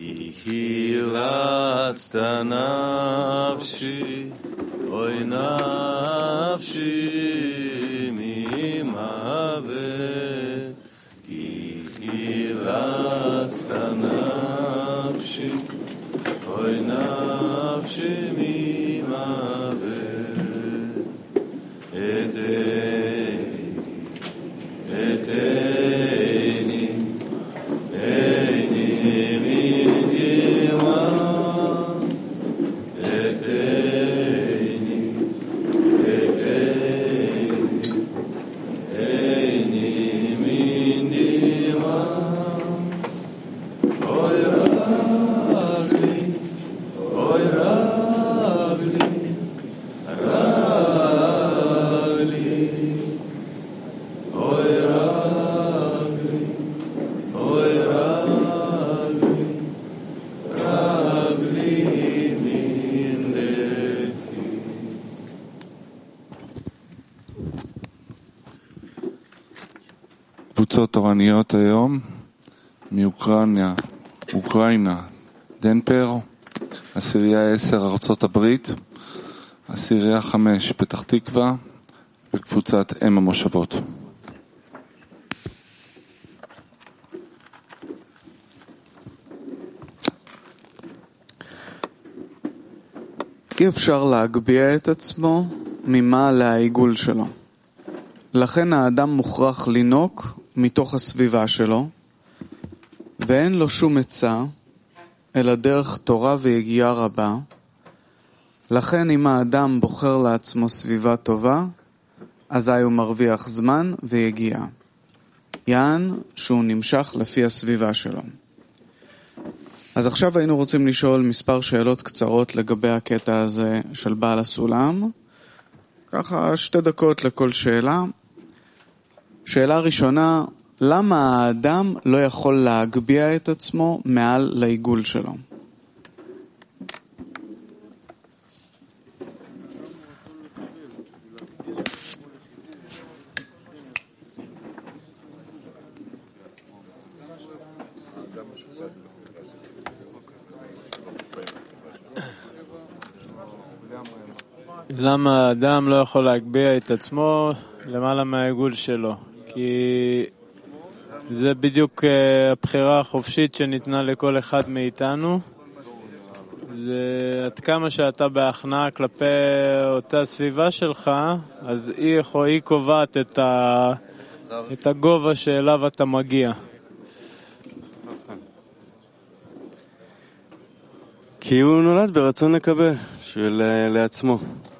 חילצת נפשי, אוי נפשי ממוות, כי חילצת נפשי, אוי נפשי ממוות, קבוצות תורניות היום מאוקראינה, דנפר, עשירייה 10 ארצות הברית, עשירייה 5 פתח תקווה וקבוצת אם המושבות. אי אפשר להגביה את עצמו ממעל העיגול שלו. לכן האדם מוכרח לינוק מתוך הסביבה שלו, ואין לו שום עצה, אלא דרך תורה ויגיעה רבה. לכן אם האדם בוחר לעצמו סביבה טובה, אזי הוא מרוויח זמן ויגיעה. יען שהוא נמשך לפי הסביבה שלו. אז עכשיו היינו רוצים לשאול מספר שאלות קצרות לגבי הקטע הזה של בעל הסולם. ככה 2 דקות לכל שאלה. שאלה ראשונה, למה האדם לא יכול להגביה את עצמו מעל לעיגול שלו? למה האדם לא יכול להגביה את עצמו למעלה מהעיגול שלו? כי זה בדיוק הבחירה החופשית שניתנה לכל אחד מאיתנו. זה עד כמה שאתה בהכנעה כלפי אותה סביבה שלך, אז היא קובעת את הגובה שאליו אתה מגיע. כי הוא נולד ברצון לקבל לעצמו.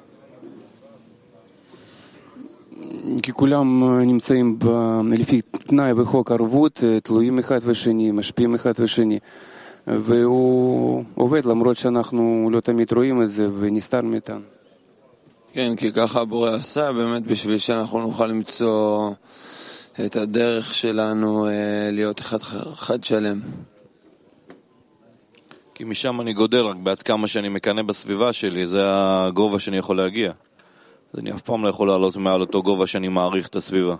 כי כולם נמצאים לפי תנאי וחוק ערבות, תלויים אחד בשני, משפיעים אחד בשני. והוא עובד למרות שאנחנו לא תמיד רואים את זה ונסתר מאיתנו. כן, כי ככה הבורא עשה באמת בשביל שאנחנו נוכל למצוא את הדרך שלנו להיות אחד שלם. כי משם אני גודל, רק בעד כמה שאני מקנה בסביבה שלי, זה הגובה שאני יכול להגיע. אז אני אף פעם לא יכול לעלות מעל אותו גובה שאני מעריך את הסביבה.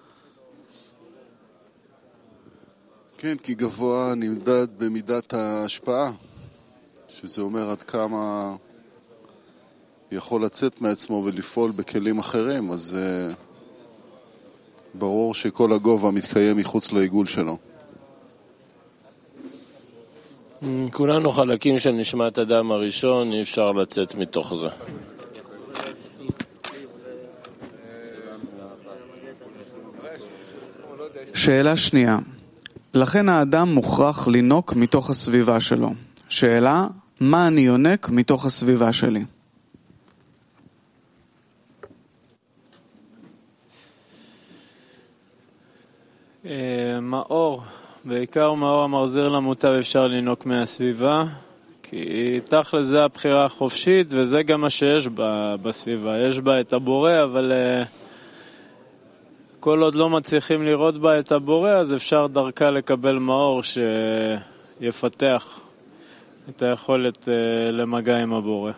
כן, כי גבוה נמדד במידת ההשפעה, שזה אומר עד כמה יכול לצאת מעצמו ולפעול בכלים אחרים, אז ברור שכל הגובה מתקיים מחוץ לעיגול שלו. כולנו חלקים של נשמת אדם הראשון, אי אפשר לצאת מתוך זה. שאלה שנייה, לכן האדם מוכרח לינוק מתוך הסביבה שלו. שאלה, מה אני יונק מתוך הסביבה שלי? מאור, בעיקר מאור המחזיר למוטב אפשר לינוק מהסביבה, כי תכל'ס זה הבחירה החופשית וזה גם מה שיש בסביבה. יש בה את הבורא, אבל כל עוד לא מצליחים לראות בה את הבורא, אז אפשר דרכה לקבל מאור שיפתח את היכולת למגע עם הבורא.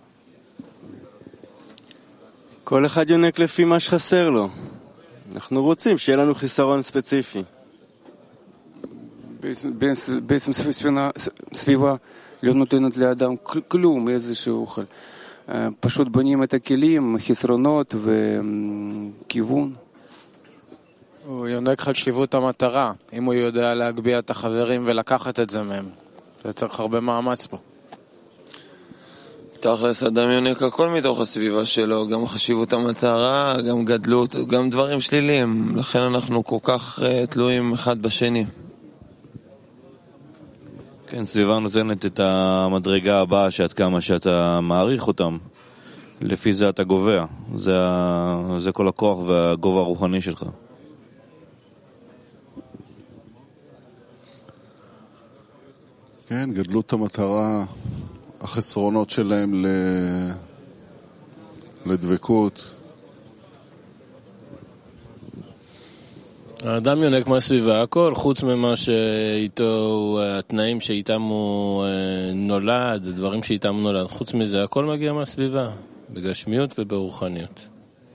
כל אחד יונק לפי מה שחסר לו. אנחנו רוצים שיהיה לנו חיסרון ספציפי. בעצם סביבה לא נותנת לאדם כלום, איזשהו אוכל. פשוט בונים את הכלים, חסרונות וכיוון. הוא יונק חשיבות המטרה, אם הוא יודע להגביה את החברים ולקחת את זה מהם. זה צריך הרבה מאמץ פה. תכלס אדם יונק הכל מתוך הסביבה שלו, גם חשיבות המטרה, גם גדלות, גם דברים שליליים. לכן אנחנו כל כך תלויים אחד בשני. כן, סביבה נותנת את המדרגה הבאה שעד כמה שאתה מעריך אותם. לפי זה אתה גובע. זה כל הכוח והגובה הרוחני שלך. כן, גדלות המטרה, החסרונות שלהם לדבקות. האדם יונק מהסביבה, הכל חוץ ממה שאיתו, התנאים שאיתם הוא נולד, דברים שאיתם הוא נולד, חוץ מזה הכל מגיע מהסביבה, בגשמיות וברוחניות.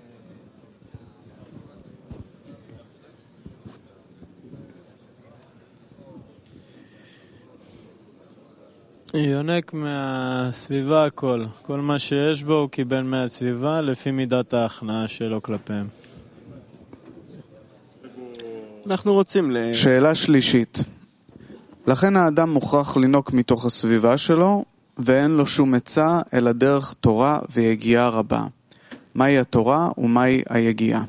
יונק מהסביבה הכל. כל מה שיש בו הוא קיבל מהסביבה לפי מידת ההכנעה שלו כלפיהם. אנחנו רוצים שאלה שלישית. לכן האדם מוכרח לנוק מתוך הסביבה שלו, ואין לו שום עצה אלא דרך תורה ויגיעה רבה. מהי התורה ומהי היגיעה?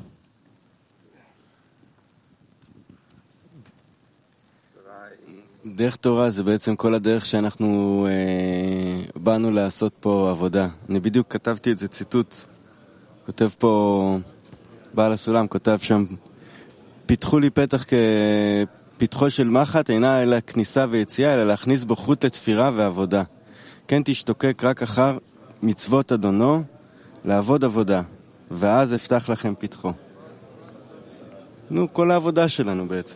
דרך תורה זה בעצם כל הדרך שאנחנו באנו לעשות פה עבודה. אני בדיוק כתבתי את זה ציטוט. כותב פה בעל הסולם, כותב שם, פיתחו לי פתח כפתחו של מחט, אינה אלא כניסה ויציאה, אלא להכניס בו חוט לתפירה ועבודה. כן תשתוקק רק אחר מצוות אדונו, לעבוד עבודה, ואז אפתח לכם פתחו. כל העבודה שלנו בעצם.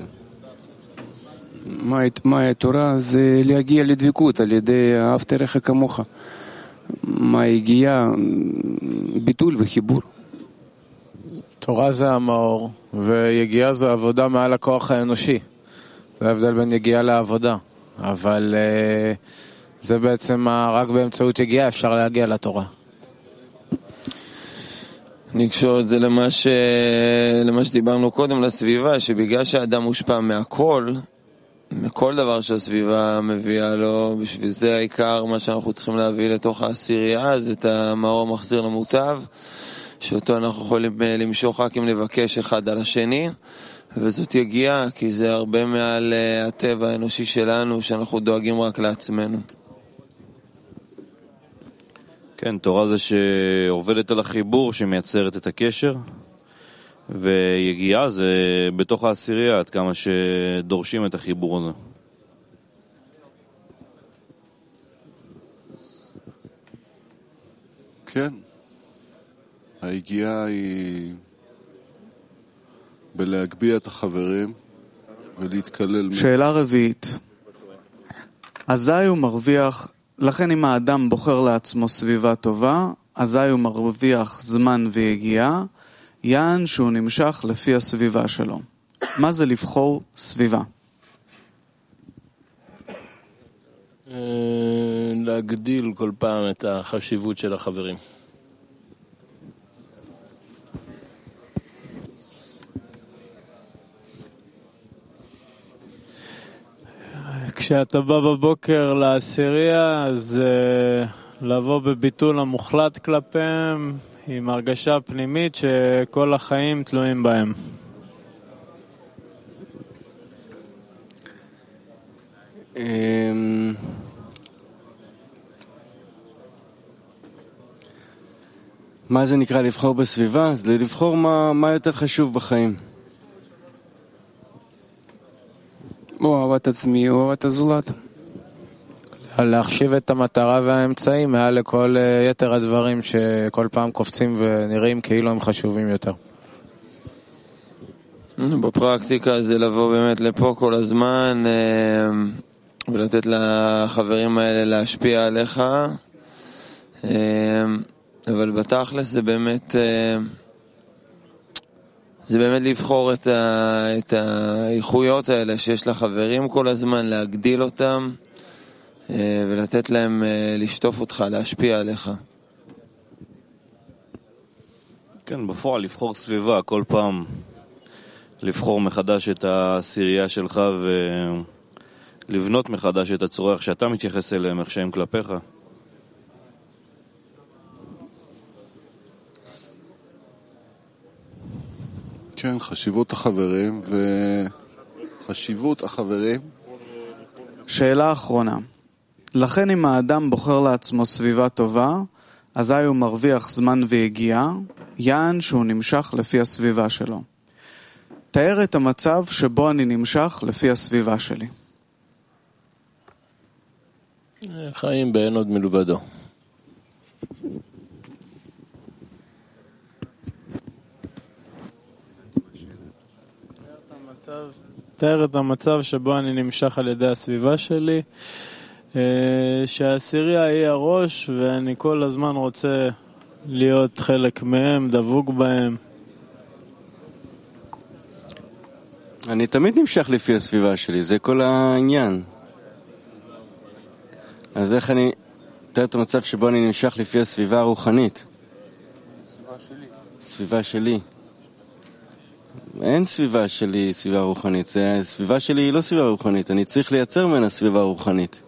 מהי התורה? זה להגיע לדבקות על ידי אהבת לרעך כמוך. מהי הגיעה? ביטול וחיבור. תורה זה המאור, ויגיעה זה עבודה מעל הכוח האנושי. זה ההבדל בין יגיעה לעבודה. אבל זה בעצם רק באמצעות יגיעה אפשר להגיע לתורה. נקשור את זה למה שדיברנו קודם, לסביבה, שבגלל שהאדם מושפע מהכל, מכל דבר שהסביבה מביאה לו, בשביל זה העיקר מה שאנחנו צריכים להביא לתוך העשירייה, זה את המאור המחזיר למוטב, שאותו אנחנו יכולים למשוך רק אם נבקש אחד על השני, וזאת יגיעה, כי זה הרבה מעל הטבע האנושי שלנו, שאנחנו דואגים רק לעצמנו. כן, תורה זה שעובדת על החיבור, שמייצרת את הקשר, ויגיעה זה בתוך העשירייה, עד כמה שדורשים את החיבור הזה. כן, היגיעה היא בלהגביה את החברים ולהתקלל. שאלה רביעית. אזי הוא מרוויח, לכן אם האדם בוחר לעצמו סביבה טובה, אזי הוא מרוויח זמן ויגיעה, יען שהוא נמשך לפי הסביבה שלו. מה זה לבחור סביבה? להגדיל כל פעם את החשיבות של החברים. כשאתה בא בבוקר לעשירייה, אז לבוא בביטול המוחלט כלפיהם, עם הרגשה פנימית שכל החיים תלויים בהם. מה זה נקרא לבחור בסביבה? זה לבחור מה יותר חשוב בחיים. או אהבת עצמי או אהבת הזולת. להחשיב את המטרה והאמצעים מעל לכל יתר הדברים שכל פעם קופצים ונראים כאילו הם חשובים יותר. בפרקטיקה זה לבוא באמת לפה כל הזמן ולתת לחברים האלה להשפיע עליך, אבל בתכלס זה באמת זה באמת לבחור את האיכויות האלה שיש לחברים כל הזמן, להגדיל אותם ולתת להם לשטוף אותך, להשפיע עליך. כן, בפועל לבחור סביבה, כל פעם לבחור מחדש את העשירייה שלך ולבנות מחדש את הצורה איך שאתה מתייחס אליהם, איך שהם כלפיך. כן, חשיבות החברים. שאלה אחרונה. לכן אם האדם בוחר לעצמו סביבה טובה, אזי הוא מרוויח זמן והגיעה, יען שהוא נמשך לפי הסביבה שלו. תאר את המצב שבו אני נמשך לפי הסביבה שלי. חיים באין עוד מלבדו. תאר את המצב שבו אני נמשך על ידי הסביבה שלי, שהעשירייה היא הראש ואני כל הזמן רוצה להיות חלק מהם, דבוק בהם. אני תמיד נמשך לפי הסביבה שלי, זה כל העניין. אז איך אני תאר את המצב שבו אני נמשך לפי הסביבה הרוחנית? סביבה שלי. אין סביבה שלי סביבה רוחנית, הסביבה שלי היא לא סביבה רוחנית, אני צריך לייצר ממנה סביבה רוחנית.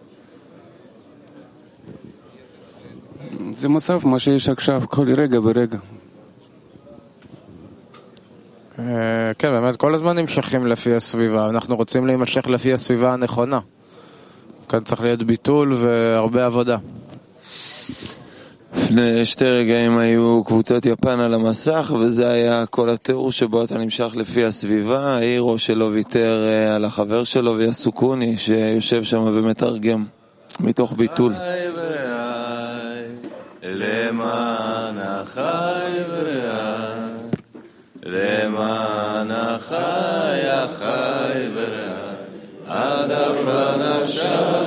זה מצב מה שיש עכשיו כל רגע ורגע. כן, באמת כל הזמן נמשכים לפי הסביבה, אנחנו רוצים להימשך לפי הסביבה הנכונה. כאן צריך להיות ביטול והרבה עבודה. לפני 2 רגעים היו קבוצות יפן על המסך, וזה היה כל התיאור שבו אתה נמשך לפי הסביבה. האירו שלו ויתר על החבר שלו ויסוקוני שיושב שם ומתרגם מתוך ביטול. למען החי ורעי, למען החי ורעי, אדברה נפשה